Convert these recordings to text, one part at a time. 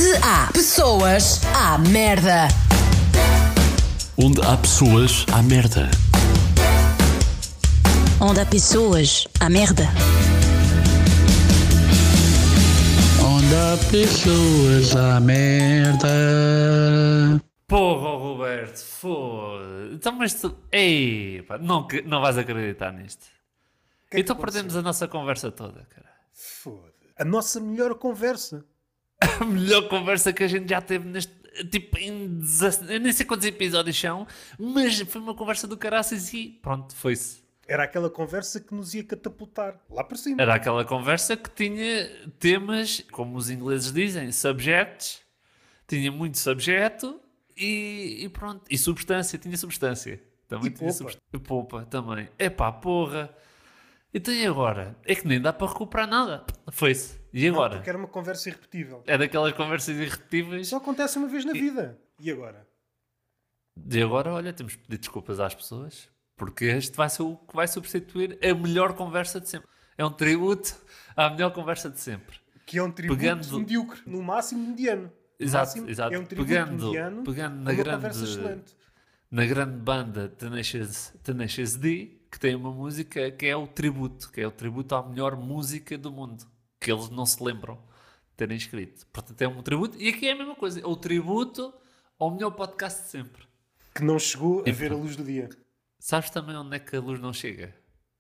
Onde há pessoas, há merda. Onde há pessoas, há merda. Onde há pessoas, há merda. Onde há pessoas, há merda. Porra, Roberto, foda-se. Então, mas tu... Ei, pá, não vais acreditar nisto. Que é Então que perdemos aconteceu? a nossa conversa toda, cara. Foda. A nossa melhor conversa. A melhor conversa que a gente já teve neste... Tipo, eu nem sei quantos episódios são, mas foi uma conversa do caraças e pronto, foi-se. Era aquela conversa que nos ia catapultar lá para cima. Era aquela conversa que tinha temas, como os ingleses dizem, subjects. Tinha muito subjeto e pronto. E substância, tinha substância. Também E tinha polpa. E polpa também. Epá, porra. Então e agora? É que nem dá para recuperar nada. Foi-se. E Não, agora? porque era uma conversa irrepetível. É daquelas conversas irrepetíveis. Só acontece uma vez na vida. E agora? E agora, olha, temos que pedir desculpas às pessoas, porque este vai ser o que vai substituir a melhor conversa de sempre. É um tributo à melhor conversa de sempre. Que é um tributo Pegando- medíocre. No máximo mediano. No Exato, máximo, exato. É um tributo mediano Pegando a na uma conversa grande, excelente. na grande banda Tenacious D, que tem uma música que é o tributo à melhor música do mundo, que eles não se lembram de terem escrito. Portanto, é um tributo, e aqui é a mesma coisa, é o tributo ao melhor podcast de sempre. Que não chegou a E ver a pronto. luz do dia. Sabes também onde é que a luz não chega?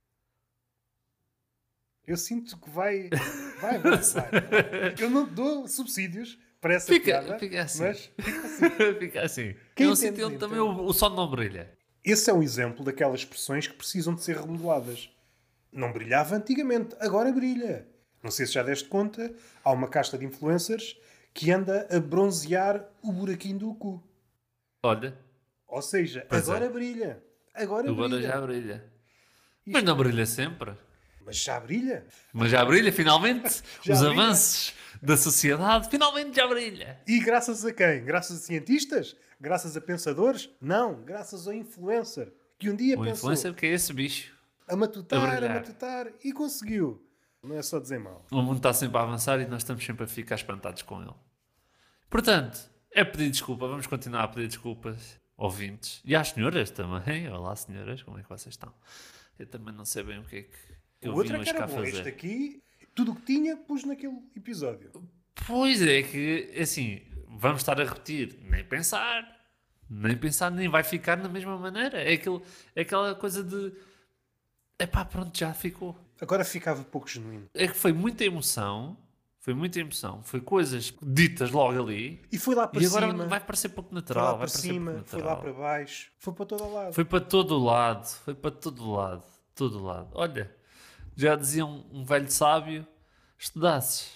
Eu sinto que vai. Vai. Eu não dou subsídios para essa piada. Fica assim. Mas fica assim. Fica assim. Quem É um entende, sítio onde entende. também o sol não brilha. Esse é um exemplo daquelas expressões que precisam de ser remodeladas. Não brilhava antigamente, agora brilha. Não sei se já deste conta, há uma casta de influencers que anda a bronzear o buraquinho do cu. Olha, Ou seja, Pois agora é. brilha. Agora agora brilha. já brilha. Isto- Mas não brilha sempre. Mas já brilha. Mas já brilha, finalmente. Já Os brilha. avanços da sociedade, finalmente já brilha. E graças a quem? Graças a cientistas? Graças a pensadores? Não, graças ao influencer. Que um dia O pensou influencer que é esse bicho. a matutar, a brilhar. e conseguiu. Não é só dizer mal. O mundo está sempre a avançar e nós estamos sempre a ficar espantados com ele. Portanto, é pedir desculpa. Vamos continuar a pedir desculpas, ouvintes. E às senhoras também. Olá, senhoras, como é que vocês estão? Eu também não sei bem o que é que eu O outro vim é que hoje cá era bom. Este fazer. aqui, tudo o que tinha, pus naquele episódio. Pois é que, assim, vamos estar a repetir. Nem pensar, nem vai ficar da mesma maneira. É aquela coisa de... Epá, pronto, já ficou. Agora ficava pouco genuíno. É que foi muita emoção. Foi coisas ditas logo ali. E foi lá para E agora cima. vai parecer pouco Foi natural. lá vai para parecer cima, pouco foi lá natural. para baixo, foi para todo o lado. Foi para todo o lado. Foi para todo o lado. Todo o lado. Olha, já dizia um velho sábio, estudasses.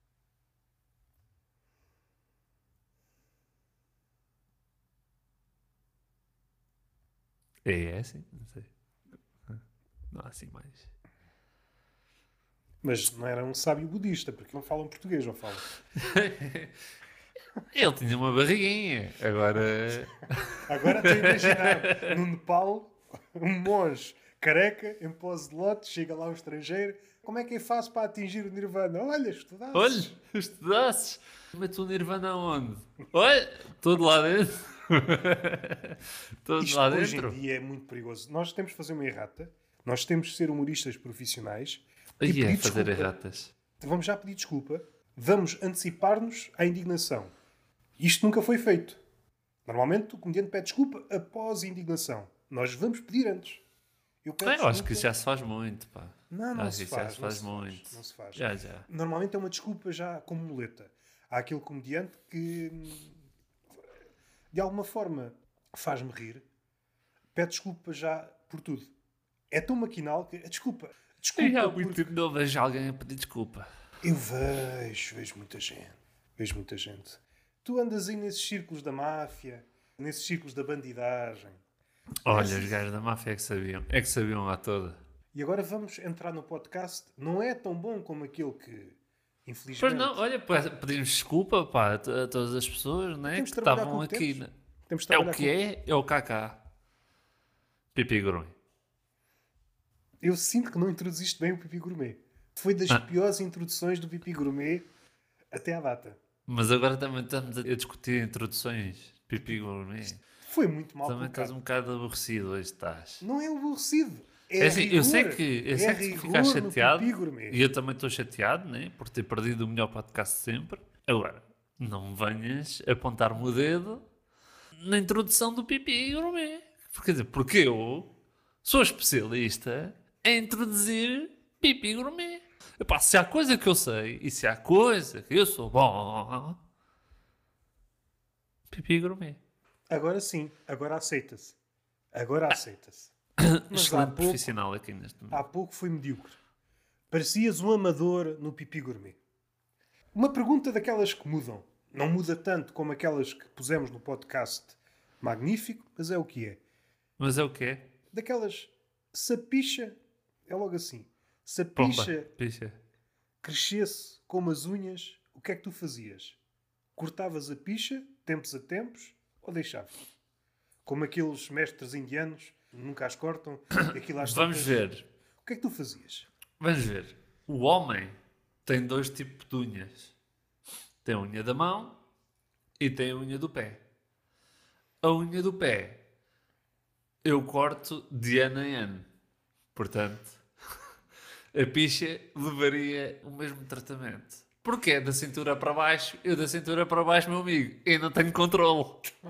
É assim? Não sei. Não há assim mais. Mas não era um sábio budista, porque não falam português, não falam. Ele tinha uma barriguinha. Agora... Agora estou a imaginar, no Nepal, um monge careca, em pose de lote, chega lá um estrangeiro. Como é que eu faço para atingir o Nirvana? Olha, estudaste. Olha, estudasses. Mas o Nirvana onde? Olha, todo lá dentro. Todo Isto lá hoje dentro. em dia é muito perigoso. Nós temos de fazer uma errata. Nós temos de ser humoristas profissionais. E Aí é pedir fazer desculpa. erratas. Vamos já pedir desculpa. Vamos antecipar-nos à indignação. Isto nunca foi feito. Normalmente o comediante pede desculpa após a indignação. Nós vamos pedir antes. Eu peço Eu acho desculpa. que isso já se faz muito, pá. Não Acho se que isso já faz. se não faz se faz, muito. Não se faz. Já. Normalmente é uma desculpa já como muleta. Há aquele comediante que, de alguma forma, faz-me rir. Pede desculpa já por tudo. É tão maquinal que... Desculpa E há muito porque... tempo não vejo alguém a pedir desculpa. Eu vejo muita gente. Vejo muita gente. Tu andas aí nesses círculos da máfia, nesses círculos da bandidagem. Olha, os gajos da máfia é que sabiam. É que sabiam lá toda. E agora vamos entrar no podcast. Não é tão bom como aquele que, infelizmente... Pois não, olha, pedimos desculpa, pá, a todas as pessoas, né? Temos Que de trabalhar estavam com o que aqui. temos. Temos de É o trabalhar que é o KK. Pipi Grunho. Eu sinto que não introduziste bem o Pipi Gourmet. Foi das piores introduções do Pipi Gourmet até à data. Mas agora também estamos a discutir introduções. Pipi gourmet. Foi muito mal Também estás colocado. um bocado aborrecido hoje, estás. Não é aborrecido. É assim, eu sei que tu rigor ficas no chateado Pipi Gourmet. e eu também estou chateado, né, por ter perdido o melhor podcast de sempre. Agora, não me venhas apontar-me o dedo na introdução do Pipi Gourmet. Quer dizer, porque eu sou especialista em introduzir Pipi Gourmet. Epá, se há coisa que eu sei e se há coisa que eu sou bom, Pipi Gourmet. Agora sim, agora aceita-se. Agora aceita-se. Mas Excelente profissional aqui neste momento. há pouco foi medíocre. Parecias um amador no Pipi Gourmet. Uma pergunta daquelas que mudam. Não muda tanto como aquelas que pusemos no podcast magnífico, mas é o que é. Mas é o quê? Daquelas, se a picha, é logo assim. Se a Pomba, picha picha. crescesse como as unhas, o que é que tu fazias? Cortavas a picha, tempos a tempos, ou deixavas? Como aqueles mestres indianos, nunca as cortam, e aquilo às Vamos tantas- ver. O que é que tu fazias? Vamos ver. O homem tem dois tipos de unhas. Tem a unha da mão e tem a unha do pé. A unha do pé eu corto de ano em ano. Portanto, a picha levaria o mesmo tratamento. Porque é da cintura para baixo, eu da cintura para baixo, meu amigo, eu não tenho controle.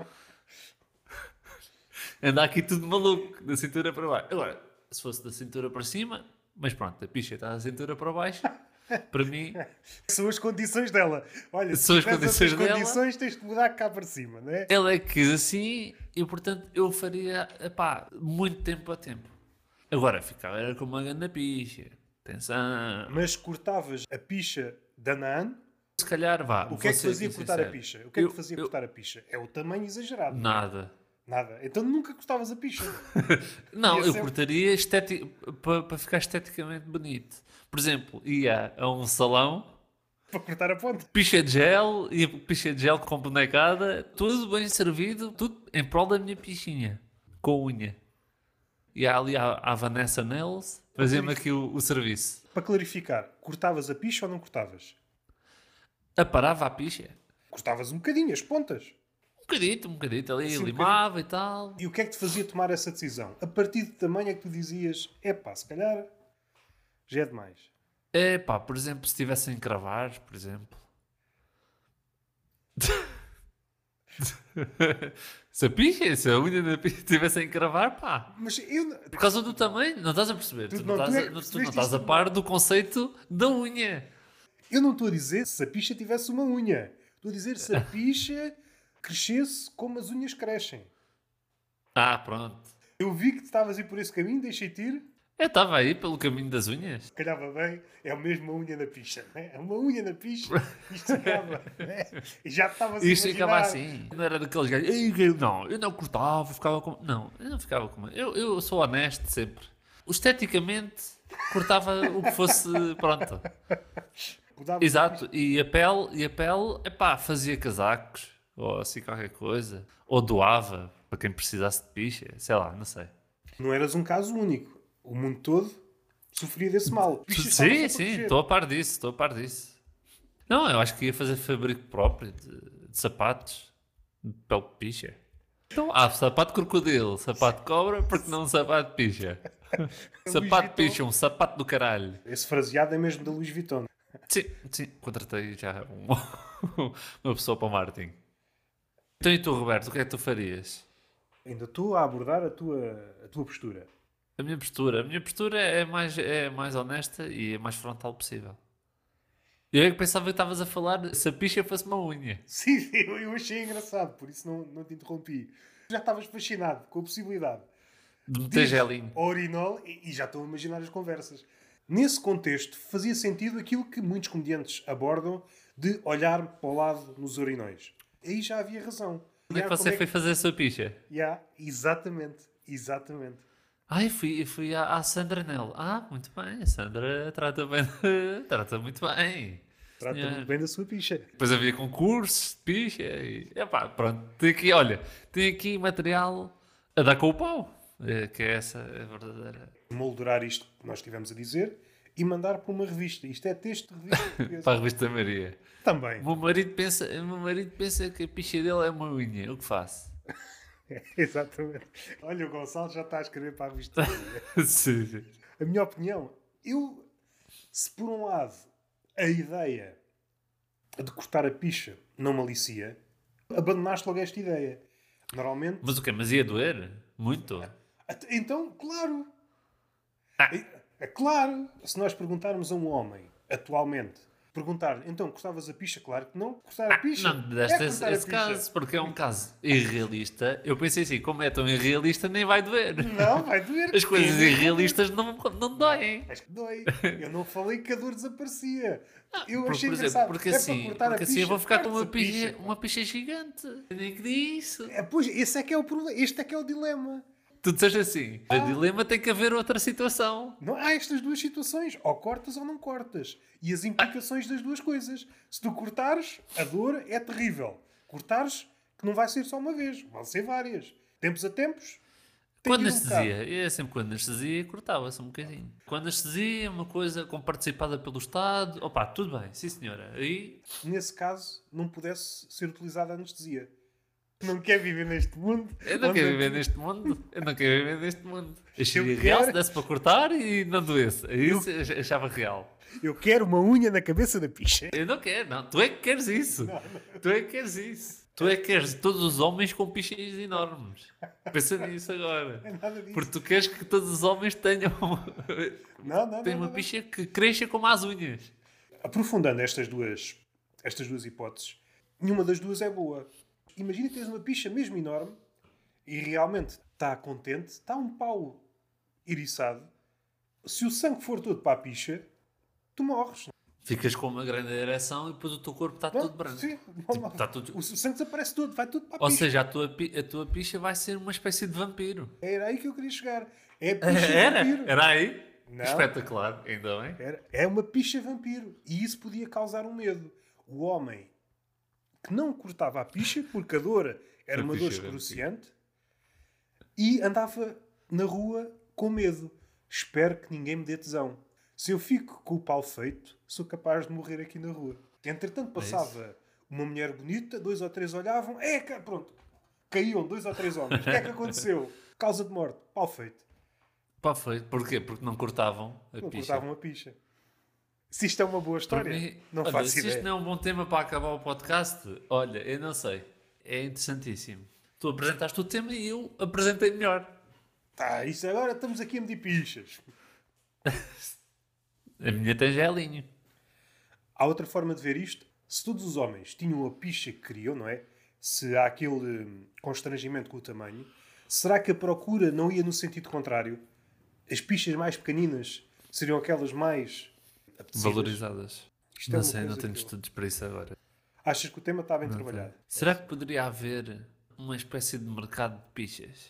Anda aqui tudo maluco, da cintura para baixo. Agora, se fosse da cintura para cima, mas pronto, a picha está da cintura para baixo, para mim, São as condições dela. Olha, se São as tiveres condições essas dela. condições, tens de mudar cá para cima, não é? ela é que quis assim e portanto eu faria, epá, muito tempo a tempo. Agora ficava, era como uma grande picha. Atenção. Mas cortavas a picha da Naan. Se calhar, vá. O que é que vou ser fazia aqui cortar a sincero. picha? O que é que Eu- fazia eu- cortar a picha? É o tamanho exagerado. Nada. Nada. Então nunca cortavas a picha. Não, Ia eu sempre- cortaria para ficar esteticamente bonito. Por exemplo, ia a um salão, Para cortar a ponta. picha de gel, ia picha de gel com bonecada, tudo bem servido, tudo em prol da minha pichinha, com unha. Ia ali à Vanessa Nails, fazia-me aqui o serviço. Para clarificar, cortavas a picha ou não cortavas? Aparava a picha, Cortavas um bocadinho, as pontas. um bocadito ali, Assim, um limava e tal. E o que é que te fazia tomar essa decisão? A partir de tamanho é que tu dizias, epá, se calhar já é demais. É pá, por exemplo, se tivessem encravares, por exemplo. Se a picha, se a unha da picha tivessem a encravar, pá. Mas eu... Por causa do tamanho, não estás a perceber. Tu Tu não- não tu estás é a- que tu não percebeste estás a isto. par do conceito da unha. Eu não estou a dizer se a picha tivesse uma unha. Estou a dizer se a picha crescesse como as unhas crescem. Ah, pronto. Eu vi que tu estavas a ir por esse caminho, deixei-te ir. Eu estava aí pelo caminho das unhas. Calhava bem, é a mesma unha na picha. Não é? É uma unha na picha, isto acaba. Não é? E já estavas a Isto imaginar. ficava assim. Não era daqueles gajos. "Ei, não, eu não cortava, ficava com. Não, eu não ficava com. Eu sou honesto sempre. Esteticamente, cortava o que fosse. Pronto. Mudava- Exato. E a pele, epá, fazia casacos. Ou assim qualquer coisa. Ou doava para quem precisasse de picha. Sei lá, não sei. Não eras um caso único. O mundo todo sofria desse mal. Picha estava Sim, sempre a sim, crescer. estou a par disso. Não, eu acho que ia fazer fabrico próprio de sapatos de pele de picha. Então, sapato de crocodilo, sapato de cobra, porque não um sapato de picha? Sapato de picha, um sapato do caralho. Esse fraseado é mesmo da Louis Vuitton. Sim, contratei já uma pessoa para o marketing. Então e tu, Roberto, o que é que tu farias? Ainda estou a abordar a tua postura. A minha postura é mais honesta e é mais frontal possível. Eu é que pensava que estavas a falar se a picha fosse uma unha. Sim, eu achei engraçado, por isso não te interrompi. Já estavas fascinado com a possibilidade. De meter Diz gelinho. ao urinol e já estou a imaginar as conversas. Nesse contexto, fazia sentido aquilo que muitos comediantes abordam de olhar para o lado nos urinóis. Aí já havia razão. Como é que você foi fazer a sua picha? Exatamente. Ai, fui à Sandra Nel. Ah, muito bem, a Sandra trata bem, trata muito bem. Trata Senhor. muito bem da sua picha. Depois havia concursos de picha e... Epá, pronto, tem aqui material a dar com o pau. Que é essa a verdadeira... Moldurar isto que nós estivemos a dizer e mandar para uma revista. Isto é texto de revista portuguesa. Para a revista Maria. Também. O meu marido pensa que a picha dele é uma unha. O que faço? Exatamente. Olha, o Gonçalo já está a escrever para a revista. Sim. A minha opinião, se por um lado a ideia de cortar a picha não malicia, abandonaste logo esta ideia. Normalmente. Mas o quê? Mas ia doer? Muito? Então, claro. É claro. Se nós perguntarmos a um homem, atualmente, perguntar-lhe, então, cortavas a picha? Claro que não. Cortar a picha? Não, deste cortar a esse picha. caso, porque é um caso irrealista. Eu pensei assim, como é tão irrealista, nem vai doer. Não, vai doer. As coisas irrealistas não doem. Acho que dói. Eu não falei que a dor desaparecia. Eu Por achei exemplo, engraçado. porque É para assim, cortar a picha, eu vou ficar com corta-se a uma picha gigante. Eu nem que disso. Pois, esse é que é o problema. Este é que é o dilema. Tu disseste assim, o dilema tem que haver outra situação. Não há estas duas situações. Ou cortas ou não cortas. E as implicações das duas coisas. Se tu cortares, a dor é terrível. Cortares, que não vai ser só uma vez. Vão ser várias. Tempos a tempos. tem Com que ir um bocado. anestesia, é sempre com anestesia, cortava-se um bocadinho. Com anestesia, uma coisa participada pelo Estado, opa, tudo bem, sim senhora. Aí, Nesse caso, não pudesse ser utilizada a anestesia. Não quer viver neste mundo. eu não onde quero a viver neste mundo. Eu não quero viver neste mundo. Acharia Eu real quero- se desse para cortar e não doesse. Isso achava real. Eu quero uma unha na cabeça da picha. Eu não quero, não. Tu é que queres isso. Tu é que queres isso. Tu é que queres todos os homens com pichas enormes. Pensa nisso agora. Não é nada disso. Porque tu queres que todos os homens tenham Não, tenham uma não. picha que cresça como as unhas. Aprofundando estas duas hipóteses, nenhuma das duas é boa. Imagina que tens uma picha mesmo enorme e realmente está contente, está um pau eriçado. Se o sangue for todo para a picha, tu morres. Ficas com uma grande ereção e depois o teu corpo está todo branco. Sim, Tipo, está tudo- O sangue desaparece todo, vai tudo para a Ou picha. seja, a tua picha vai ser uma espécie de vampiro. Era aí que eu queria chegar. É a picha Era? vampiro. Era aí? Não. Espetacular, ainda bem. É uma picha vampiro. E isso podia causar um medo. O homem que não cortava a picha, porque a dor era A uma dor picha excruciante, e andava na rua com medo. Espero que ninguém me dê tesão. Se eu fico com o pau feito, sou capaz de morrer aqui na rua. Entretanto, passava uma mulher bonita, 2 ou 3 olhavam, pronto. Caíam 2 ou 3 homens. O que é que aconteceu? Causa de morte. Pau feito. Pá, foi. Porquê? Porque não cortavam a Não picha. cortavam a picha. Se isto é uma boa Para história, mim, não olha, faço se ideia. isto não é um bom tema para acabar o podcast, olha, eu não sei. É interessantíssimo. Tu apresentaste o tema e eu apresentei melhor. Isso agora estamos aqui a medir pichas. A minha tem gelinho. Há outra forma de ver isto. Se todos os homens tinham a picha que queriam, não é? Se há aquele constrangimento com o tamanho, será que a procura não ia no sentido contrário? As pichas mais pequeninas seriam aquelas mais apetecidas? Valorizadas. Isto é Não uma sei, não coisa tenho que eu- estudos para isso agora. Achas que o tema está bem trabalhado? Será que poderia haver uma espécie de mercado de pichas?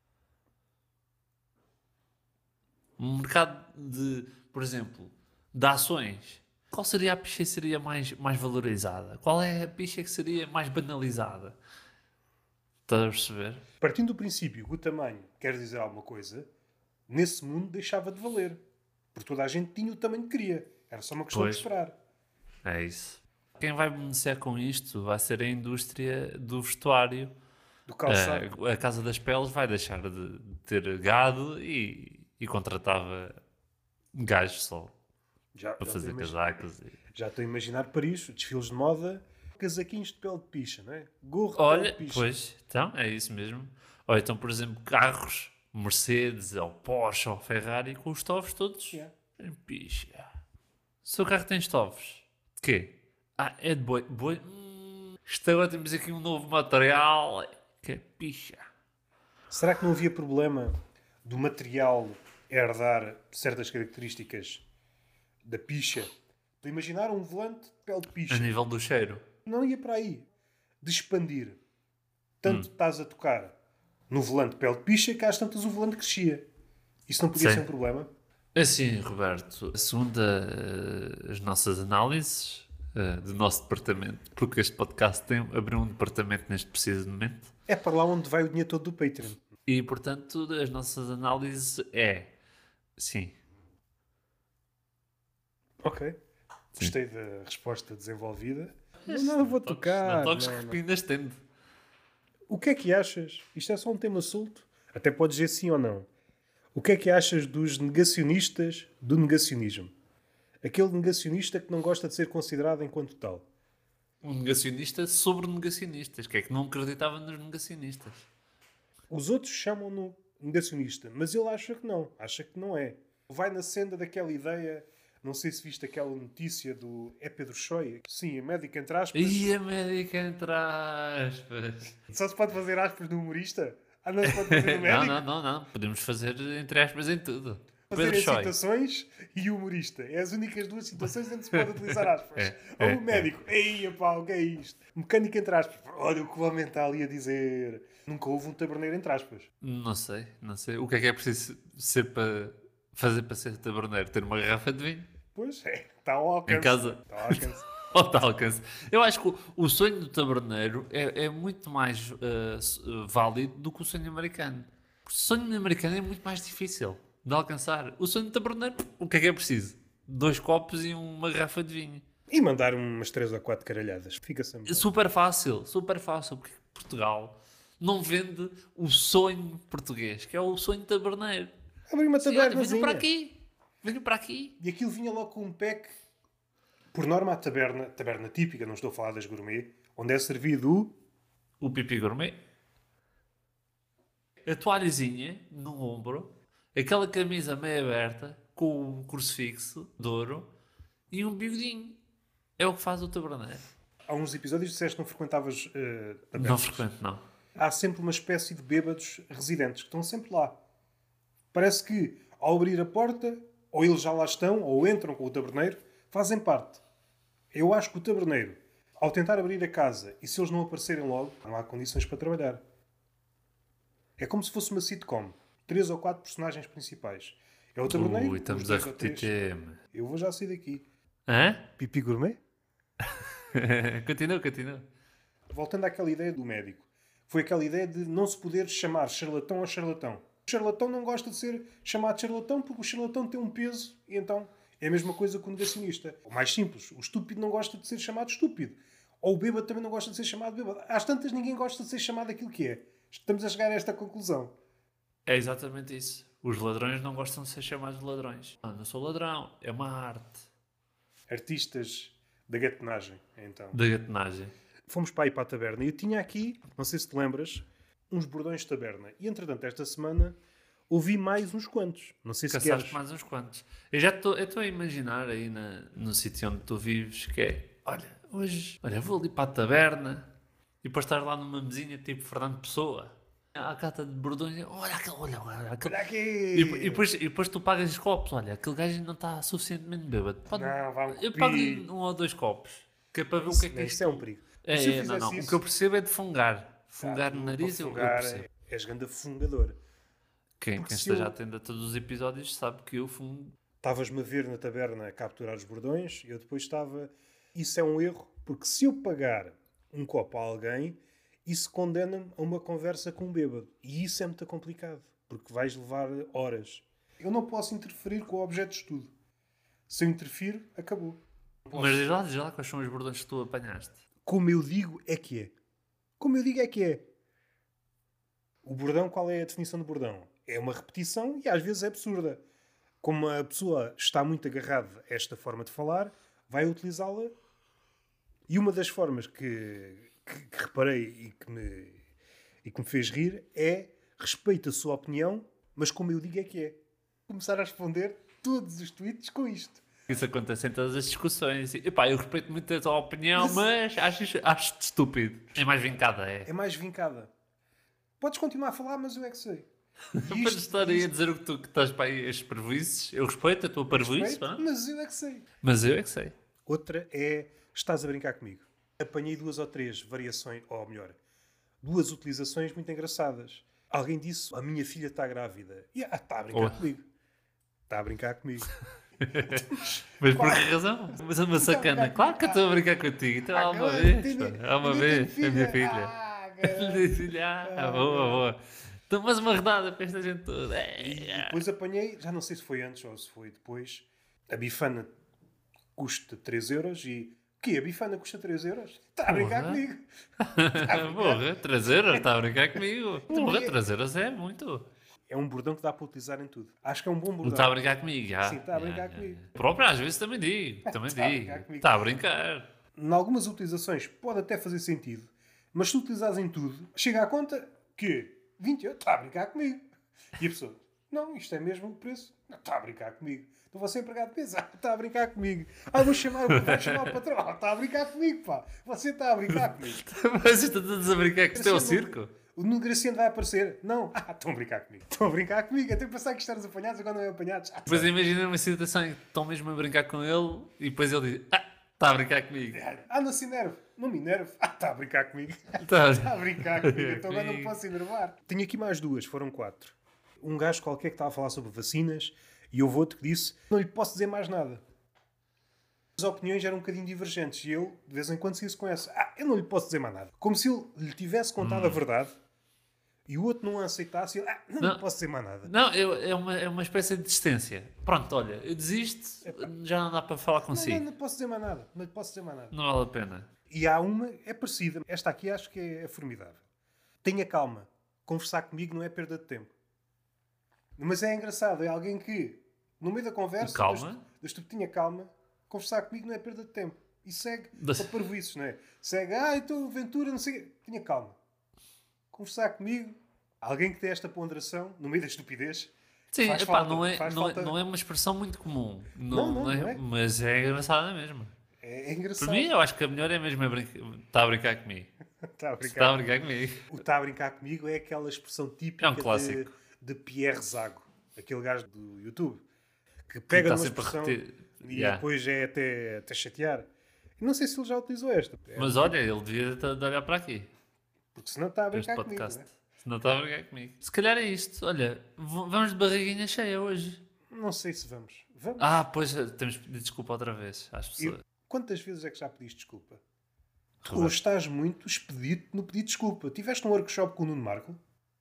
Um mercado de, por exemplo, de ações. Qual seria a picha que seria mais valorizada? Qual é a picha que seria mais banalizada? Estás a perceber? Partindo do princípio que o tamanho quer dizer alguma coisa, nesse mundo deixava de valer. Porque toda a gente tinha o tamanho que queria. Era só uma questão Pois. de esperar. É isso. Quem vai beneficiar com isto vai ser a indústria do vestuário. Do calçado. A Casa das Peles vai deixar de ter gado e contratava gajos só Já para estou a fazer imaginar- casacos. Já estou a imaginar Paris, desfiles de moda, casaquinhos de pele de picha, não é? Gorro de Olha, pele de picha. pois, então, é isso mesmo. Ou então, por exemplo, carros, Mercedes, ou Porsche, ou Ferrari, com os estofos todos Yeah. em picha. O seu carro tem estofos. De quê? É de boi. Isto agora temos aqui um novo material, que é picha. Será que não havia problema do material herdar certas características da picha? De imaginar um volante de pele de A picha. nível do cheiro. Não ia para aí. De expandir. Tanto estás a tocar no volante de pele de picha que às tantas o volante crescia. Isso não podia Sim. ser um problema? Assim, Roberto, segundo as nossas análises do nosso departamento, porque este podcast abriu um departamento neste preciso momento, É para lá onde vai o dinheiro todo do Patreon. e portanto as nossas análises sim. Ok. Gostei da resposta desenvolvida. Não vou tocar. Não toques não. repinas tendo. O que é que achas? Isto é só um tema solto. Até podes dizer sim ou não. O que é que achas dos negacionistas do negacionismo? Aquele negacionista que não gosta de ser considerado enquanto tal. Um negacionista sobre negacionistas. Que é que não acreditava nos negacionistas. Os outros chamam-no negacionista, mas ele acha que não. Acha que não é. Vai na senda daquela ideia... Não sei se viste aquela notícia do... É Pedro Choia? Sim, médico entre aspas. E a médica entre aspas. Só se pode fazer aspas no humorista? Ah, não se pode fazer no médico? Não. Podemos fazer entre aspas em tudo. Fazer Pedro em Choi. citações e humorista. É as únicas duas situações onde se pode utilizar aspas. É, Ou o médico. Ei, pá, o que é isto? Mecânico entre aspas. Olha o que o homem está ali a dizer. Nunca houve um taberneiro entre aspas. Não sei. O que é preciso ser para fazer para ser taberneiro? Ter uma garrafa de vinho? Pois é, está ao alcance. Em casa. Está ao alcance. Ou de alcance. Eu acho que o sonho do taberneiro é muito mais válido do que o sonho americano. Porque o sonho americano é muito mais difícil de alcançar. O sonho do taberneiro, o que é preciso? 2 copos e uma garrafa de vinho. E mandar umas 3 ou 4 caralhadas. Fica-se a melhor. Super fácil, porque Portugal não vende o sonho português, que é o sonho taberneiro. Abrir uma Sim, olha, tabernazinha. venham para aqui. E aquilo vinha logo com um pack. Por norma, a taberna típica, não estou a falar das gourmet, onde é servido O pipi gourmet. A toalhazinha no ombro, aquela camisa meio aberta, com um crucifixo de ouro e um bigodinho. É o que faz o taberneiro. Há uns episódios disseste que não frequentavas tabernas. Não frequento, não. Há sempre uma espécie de bêbados residentes que estão sempre lá. Parece que, ao abrir a porta, ou eles já lá estão, ou entram com o taberneiro, fazem parte. Eu acho que o taberneiro, ao tentar abrir a casa, e se eles não aparecerem logo, não há condições para trabalhar. É como se fosse uma sitcom. 3 ou 4 personagens principais. É o taberneiro. Ui, estamos os a 2 ou repetir 3. tema. Eu vou já sair daqui. Hã? Pipi gourmet? Continua. Voltando àquela ideia do médico. Foi aquela ideia de não se poder chamar charlatão a charlatão. O charlatão não gosta de ser chamado charlatão porque o charlatão tem um peso e então é a mesma coisa que o negacionista. O mais simples, o estúpido não gosta de ser chamado estúpido. Ou o bêbado também não gosta de ser chamado bêbado. Às tantas ninguém gosta de ser chamado aquilo que é. Estamos a chegar a esta conclusão. É exatamente isso. Os ladrões não gostam de ser chamados ladrões. Não sou ladrão, é uma arte. Artistas da gatenagem, então. Da gatenagem. Fomos para aí para a taberna e eu tinha aqui, não sei se te lembras, uns bordões de taberna. E entretanto, esta semana, ouvi mais uns quantos. Não sei se Caçaste queres. mais uns quantos. Eu já estou a imaginar aí no sítio onde tu vives que é, olha, vou ali para a taberna e depois estar lá numa mesinha tipo Fernando Pessoa. À cata de bordões, olha aquele. Olha aqui! E depois tu pagas os copos, olha, aquele gajo não está suficientemente bêbado. Não, vá um Eu copi. pago-lhe 1 ou 2 copos, que é para ver o que é que Não, isto isso é um perigo. É, Se eu não. fizesse O isso, que eu percebo é de fungar. Fungar tu, no nariz, para eu fungar, percebo. És grande fungador. Quem porque se esteja eu- atento a todos os episódios sabe que eu fungo. Estavas-me a ver na taberna a capturar os bordões, eu depois estava... Isso é um erro, porque se eu pagar um copo a alguém, isso condena-me a uma conversa com um bêbado. E isso é muito complicado, porque vais levar horas. Eu não posso interferir com o objeto de estudo. Se eu interfiro, acabou. Mas diz lá quais são os bordões que tu apanhaste. Como eu digo, é que é. Como eu digo, é que é. O bordão, qual é a definição do bordão? É uma repetição e às vezes é absurda. Como a pessoa está muito agarrada a esta forma de falar, vai utilizá-la. E uma das formas que reparei e que me fez rir é respeito a sua opinião, mas como eu digo, é que é. Começar a responder todos os tweets com isto. Isso acontece em todas as discussões. Epá, eu respeito muito a tua opinião, mas acho-te estúpido. É mais vincada, é. É mais vincada. Podes continuar a falar, mas eu é que sei. Não podes estar aí a dizer o que tu que estás para aí as parvoices. Eu respeito a tua parvoice, Respeito, pá. mas eu é que sei. Mas eu é que sei. Outra é, estás a brincar comigo. Apanhei 2 ou 3 variações, ou melhor, 2 utilizações muito engraçadas. Alguém disse, a minha filha está grávida. E está a brincar comigo. Está a brincar comigo. Mas por que razão? Mas é uma sacana. Claro que eu estou a brincar contigo. Então há uma vez, pá. Há uma vez, a minha filha. A minha filha, boa. Então, mas uma redada para esta gente toda. E depois apanhei, já não sei se foi antes ou se foi depois, a bifana custa 3 euros e... O quê? A bifana custa 3 euros? Está a brincar Porra. comigo. Porra, 3 euros, está a brincar comigo. Porra, 3 euros é muito. É um bordão que dá para utilizar em tudo. Acho que é um bom bordão. Está a brincar comigo, já. Sim, está a brincar comigo. Próprio, às vezes também digo. Também Está a digo. brincar comigo. Está a brincar. Em algumas utilizações pode até fazer sentido, mas se utilizares em tudo, chega à conta que 20 euros, está a brincar comigo. E a pessoa, não, isto é mesmo o preço. Não, está a brincar comigo. Então você é empregado de peso, está a brincar comigo. Vou chamar o patrão, está a brincar comigo, pá. Você está a brincar comigo. Mas estás a brincar que isto é o circo? O Negraciano vai aparecer. Não, estão a brincar comigo. Estão a brincar comigo. Até pensar que estamos apanhados e quando não é apanhados. Depois imagina uma situação em que estão mesmo a brincar com ele e depois ele diz, está a brincar comigo. Não se enerve. Não me enerve. Está a brincar comigo. Tá. Está a brincar comigo. Então agora não posso enervar. Tenho aqui mais duas, foram 4. Um gajo qualquer que estava a falar sobre vacinas e houve outro que disse, não lhe posso dizer mais nada. As opiniões eram um bocadinho divergentes e ele, de vez em quando, se conhece. Eu não lhe posso dizer mais nada. Como se ele lhe tivesse contado a verdade e o outro não a aceitasse e ele, não lhe posso dizer mais nada. Não, é uma espécie de distância. Pronto, olha, eu desisto, já não dá para falar consigo. Não lhe posso dizer mais nada. Não lhe posso dizer mais nada. Não vale a pena. E há uma, é parecida. Esta aqui acho que é formidável. Tenha calma. Conversar comigo não é perda de tempo. Mas é engraçado. É alguém que, no meio da conversa, Calma? tenha calma, conversar comigo não é perda de tempo. E segue Das- para parvoíces, não é? Segue, então Ventura, não sei o quê. Tenha calma. Conversar comigo, alguém que tem esta ponderação, no meio da estupidez, Sim, faz epá, falta, não, é, faz não, falta. não é uma expressão muito comum. Não é. Mas é engraçada mesmo. É engraçado. Para mim, eu acho que a melhor é mesmo está a brincar comigo. Está a brincar. Está a brincar comigo. O está a brincar comigo é aquela expressão típica É um clássico. de Pierre Zago, aquele gajo do YouTube, que pega está numa sempre a expressão repetir. e Yeah. depois é até chatear. Eu não sei se ele já utilizou esta, Mas olha, ele devia de olhar para aqui, porque senão está a para este brincar comigo. podcast. Não, Se não está a brincar comigo. Se calhar é isto. Olha, vamos de barriguinha cheia hoje. não sei se vamos. Vamos. Pois temos de pedir desculpa outra vez às pessoas. Quantas vezes é que já pediste desculpa? Roberto. Hoje estás muito expedito no pedir desculpa. Tiveste um workshop com o Nuno Marco?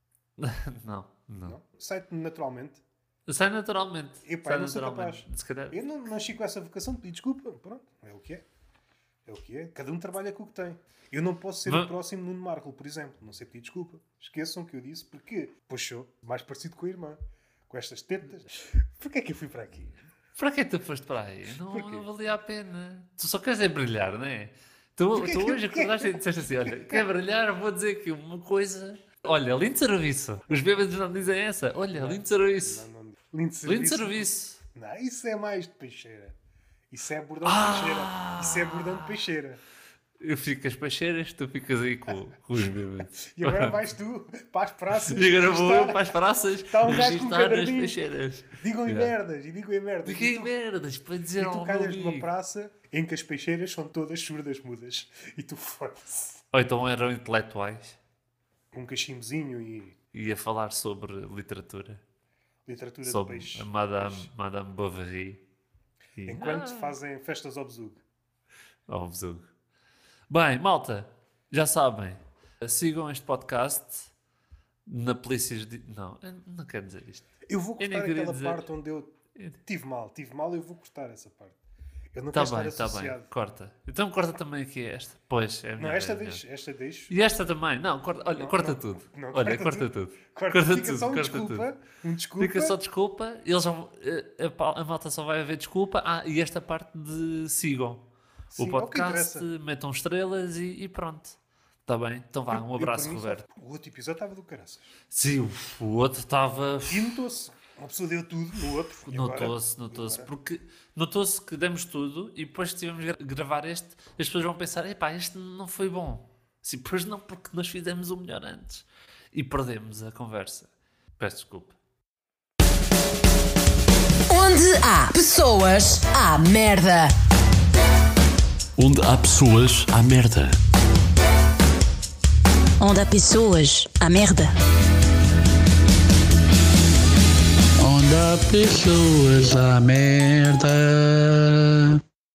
Não. Não? Sai-te naturalmente. Sai naturalmente. Epá, Sai eu não sou naturalmente. capaz. Se calhar. Eu não nasci com essa vocação de pedir desculpa. Pronto, é o que é. É o que é. Cada um trabalha com o que tem. Eu não posso ser o próximo Nuno Marco, por exemplo. Não sei pedir desculpa. Esqueçam que eu disse porque, pois sou mais parecido com a irmã. Com estas tetas. Porquê é que eu fui para aqui? Para que tu foste para aí? Porquê? Não valia a pena. Tu só queres é brilhar, não é? Tu Porquê que- hoje acordaste e disseste assim, olha, quer brilhar, vou dizer aqui uma coisa. Olha, lindo serviço. Os bêbados não dizem essa. Olha, lindo serviço. Não. Lindo Lindo serviço. serviço. Não, isso é mais de peixeira. Isso é bordão Ah! de peixeira. Isso é bordão de peixeira. Eu fico as peixeiras, tu ficas aí com os bêbados. E agora vais tu para as praças. E agora vou eu registrar. para as praças Está um gajo com um registrar as caderninho. peixeiras. Digam em Yeah. merdas. E digam em merdas. De que merdas para dizer E ao tu meu calhas numa amigo. praça em que as peixeiras são todas surdas mudas. E tu foda-se. Ou então eram intelectuais Com um cachimbozinho e e a falar sobre literatura. literatura de Sobre peixe. a Madame Bovary. E... Enquanto fazem festas ao besugo. Oh, besugo. Bem, malta, já sabem, sigam este podcast na Polícias de... Não, eu não quero dizer isto. Eu vou Eu nem cortar queria aquela dizer. parte onde eu tive mal, eu vou cortar essa parte. Eu não Está quero bem, estar está bem, associado. corta. Então corta também aqui esta. Pois, é Não, melhor, esta é melhor. deixo. E esta também. Não, corta, olha, Não, corta não, tudo. não, Olha, corta corta tudo. tudo. Corta, fica tudo, só um corta desculpa. tudo. Um desculpa. Fica só desculpa, eles vão, a malta só vai haver desculpa. E esta parte de sigam Sim, o é o que podcast, interessa. metam estrelas e pronto. Está bem? Então vá, um Eu, abraço, por mim, Roberto. O outro episódio estava do caraças. Sim, o outro estava... E notou-se. Uma pessoa deu tudo no outro. E agora? Notou-se, porque notou-se que demos tudo e depois que tivemos a gravar este, as pessoas vão pensar, epá, este não foi bom. Sim, pois não, porque nós fizemos o melhor antes. E perdemos a conversa. Peço desculpa. Onde há pessoas, há merda. Onde há pessoas, há merda. Onde há pessoas, há merda. Onde há pessoas, há merda.